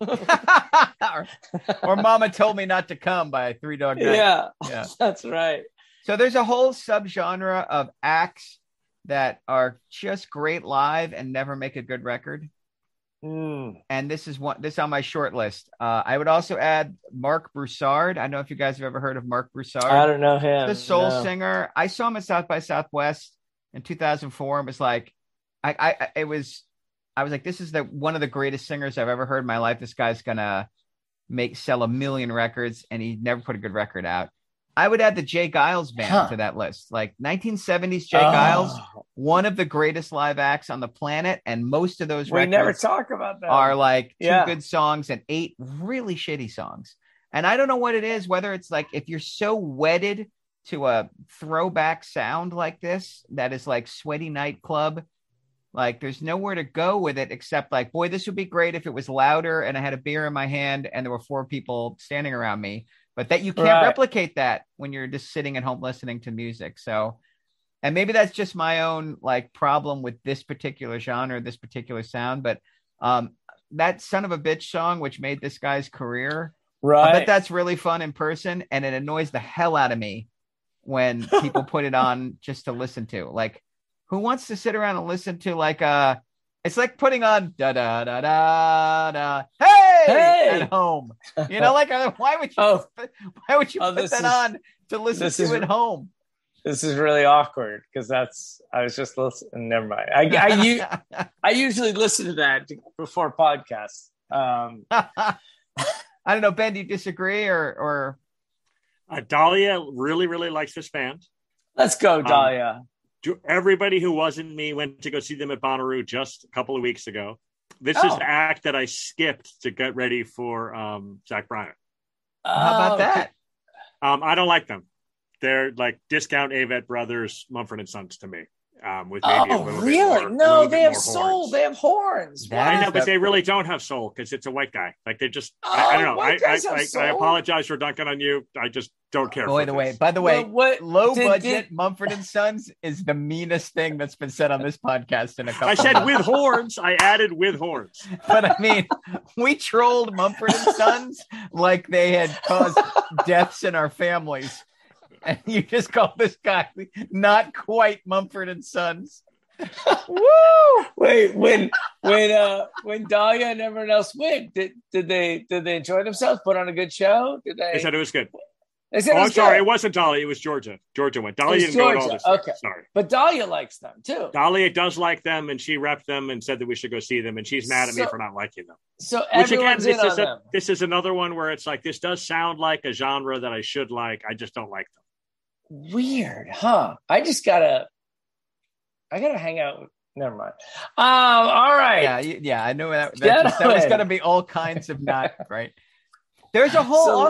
or "Mama Told Me Not to Come" by Three Dog Night. Yeah, that's right. So there's a whole subgenre of acts that are just great live and never make a good record. And this is on my short list. I would also add Marc Broussard. I don't know if you guys have ever heard of Marc Broussard. I don't know him. The soul singer. I saw him at South by Southwest in 2004. It was like, I was like, this is one of the greatest singers I've ever heard in my life. This guy's gonna sell 1 million records, and he never put a good record out. I would add the Jay Giles band to that list. Like 1970s Jay Giles, one of the greatest live acts on the planet, and most of those records never talk about that. Are like 2 good songs and 8 really shitty songs. And I don't know what it is, whether it's like if you're so wedded to a throwback sound like this that is like Sweaty Nightclub, like there's nowhere to go with it except like, boy, this would be great if it was louder and I had a beer in my hand and there were 4 people standing around me. but that you can't replicate that when you're just sitting at home listening to music. So, and maybe that's just my own like problem with this particular genre, this particular sound, but that Son of a Bitch song, which made this guy's career, I bet that's really fun in person, and it annoys the hell out of me when people put it on just to listen to. Like, who wants to sit around and listen to like it's like putting on da da da da da hey at home. You know, like why would you put that on to listen to at home? This is really awkward because I was just listening. Never mind. I usually listen to that before podcasts. I don't know, Ben, do you disagree or Dahlia really, really likes this band. Let's go, Dahlia. Everybody who wasn't me went to go see them at Bonnaroo just a couple of weeks ago. This is the act that I skipped to get ready for Zach Bryan. How about that? I don't like them. They're like discount Avett Brothers, Mumford & Sons to me. With maybe a little really? Bit more, no, they have soul. Horns. They have horns. I know, but they really don't have soul because it's a white guy. Like they just, I don't know. I apologize for dunking on you. I just don't care. By the way, low budget Mumford & Sons is the meanest thing that's been said on this podcast in a couple. I said with horns. I added with horns. But I mean, we trolled Mumford & Sons like they had caused deaths in our families. And you just call this guy not quite Mumford & Sons. Woo! Wait, when Dahlia and everyone else went, did they enjoy themselves? Put on a good show? They said it was good. They said I'm sorry, it wasn't Dahlia. It was Georgia. Georgia went. Dahlia didn't go at all this year. Okay, sorry. But Dahlia likes them too. Dahlia does like them, and she repped them and said that we should go see them. And she's mad at me for not liking them. So everyone's in on them. This is another one where it's like this does sound like a genre that I should like. I just don't like them. Weird, huh? I gotta hang out with. Never mind. All right. Yeah. I know that was gonna be all kinds of not right. There's a whole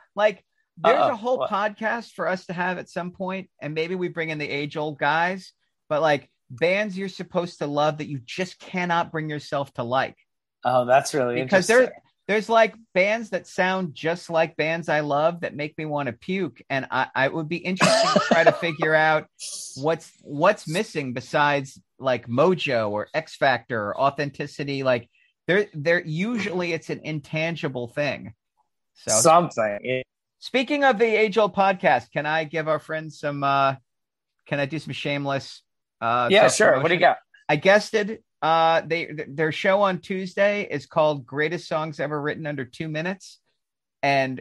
podcast for us to have at some point, and maybe we bring in the age-old guys, but like bands you're supposed to love that you just cannot bring yourself to like. Oh, that's really because interesting. There's like bands that sound just like bands I love that make me want to puke. And I would be interesting to try to figure out what's missing besides like mojo or X Factor or authenticity. Like they're usually it's an intangible thing. So something. Speaking of the age old podcast, can I give our friends some, can I do some shameless? Yeah, sure. What do you got? I guested. Their show on Tuesday is called Greatest Songs Ever Written Under 2 Minutes. And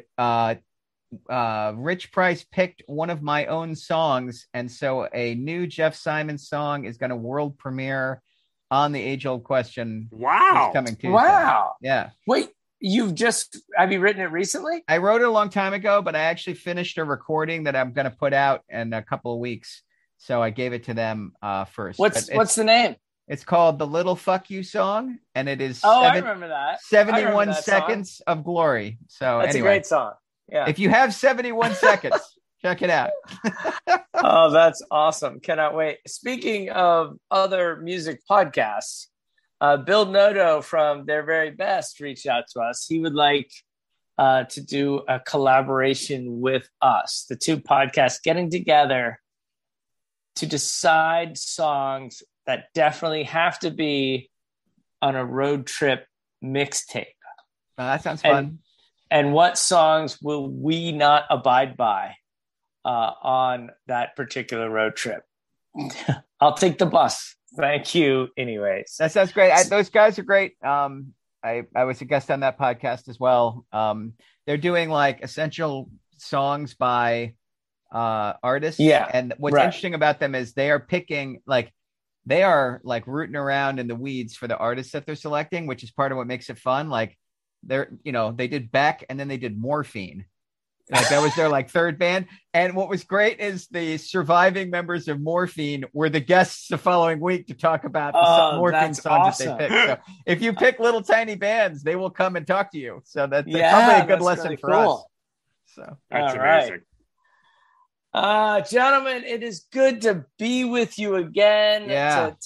Rich Price picked one of my own songs. And so a new Jeff Simons song is going to world premiere on the Age Old Question. Wow. Coming Tuesday. Wow. Yeah. Wait, have you written it recently? I wrote it a long time ago, but I actually finished a recording that I'm going to put out in a couple of weeks. So I gave it to them first. What's the name? It's called The Little Fuck You Song, and it is I remember that. 71 seconds of glory. So that's anyway, a great song. Yeah. If you have 71 seconds, check it out. Oh, that's awesome. Cannot wait. Speaking of other music podcasts, Bill Noto from Their Very Best reached out to us. He would like to do a collaboration with us, the two podcasts getting together to decide songs that definitely have to be on a road trip mixtape. That sounds fun. And what songs will we not abide by on that particular road trip? I'll take the bus. Thank you. Anyways. That sounds great. Those guys are great. I was a guest on that podcast as well. They're doing like essential songs by artists. Yeah. And what's interesting about them is they are picking they are like rooting around in the weeds for the artists that they're selecting, which is part of what makes it fun. Like they did Beck and then they did Morphine. Like that was their like third band. And what was great is the surviving members of Morphine were the guests the following week to talk about the Morphine songs that they picked. So if you pick little tiny bands, they will come and talk to you. So that's probably a good lesson really for us. So that's amazing. Gentlemen, it is good to be with you again. Yeah. To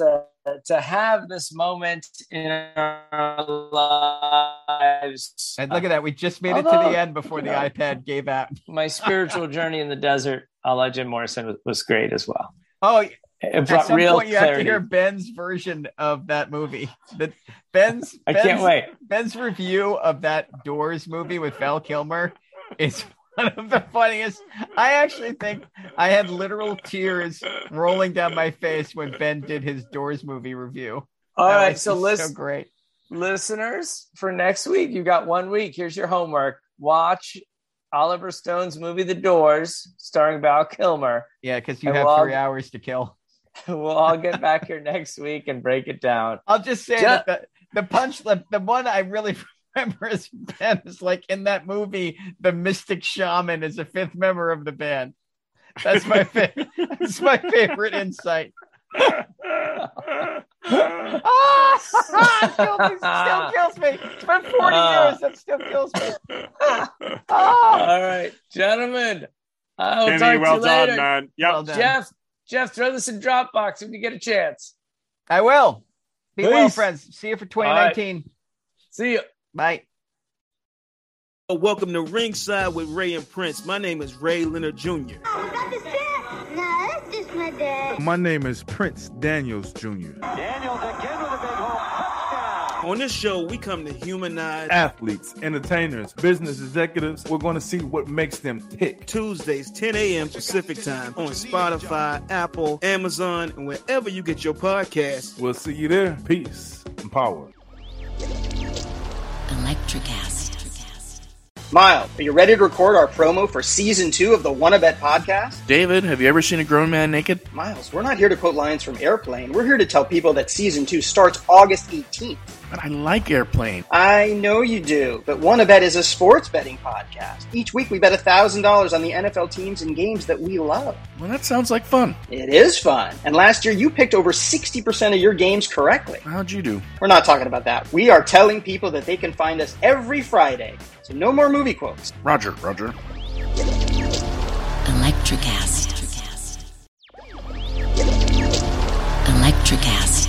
to have this moment in our lives. And look at that. We just made it to the end before the iPad gave out. My spiritual journey in the desert, a la Jim Morrison, was great as well. Oh, it brought real point, you clarity. have to hear Ben's version of that movie. I can't wait. Ben's review of that Doors movie with Val Kilmer is one of the funniest. I actually think I had literal tears rolling down my face when Ben did his Doors movie review. All right, so listen, so great. Listeners, for next week, you got 1 week. Here's your homework. Watch Oliver Stone's movie The Doors, starring Val Kilmer. Yeah, because you have 3 hours to kill. We'll all get back here next week and break it down. I'll just say that the punch, the one I really remember is Ben is like in that movie, the Mystic Shaman is a fifth member of the band. That's my favorite. That's my favorite insight. Still kills me. It's been 40 years. That still kills me. All right, gentlemen. I will talk to you later. Done, man. Yep. Well done. Jeff, throw this in Dropbox when you get a chance. I will. Be Peace. well, friends. See you for 2019. Right. See you. Bye. Welcome to Ringside with Ray and Prince. My name is Ray Leonard Jr. Oh, is that the shit? No, that's just my dad. My name is Prince Daniels Jr. Daniels again with a big hole. Touchdown. On this show, we come to humanize athletes, entertainers, business executives. We're going to see what makes them tick. Tuesdays, 10 a.m. Pacific time on Spotify, Apple, Amazon, and wherever you get your podcasts. We'll see you there. Peace and power. Electricast. Miles, are you ready to record our promo for Season 2 of the Wanna Bet podcast? David, have you ever seen a grown man naked? Miles, we're not here to quote lines from Airplane. We're here to tell people that Season 2 starts August 18th. But I like Airplane. I know you do, but Wanna Bet is a sports betting podcast. Each week we bet $1,000 on the NFL teams and games that we love. Well, that sounds like fun. It is fun. And last year you picked over 60% of your games correctly. How'd you do? We're not talking about that. We are telling people that they can find us every Friday. So no more movie quotes. Roger. Electricast.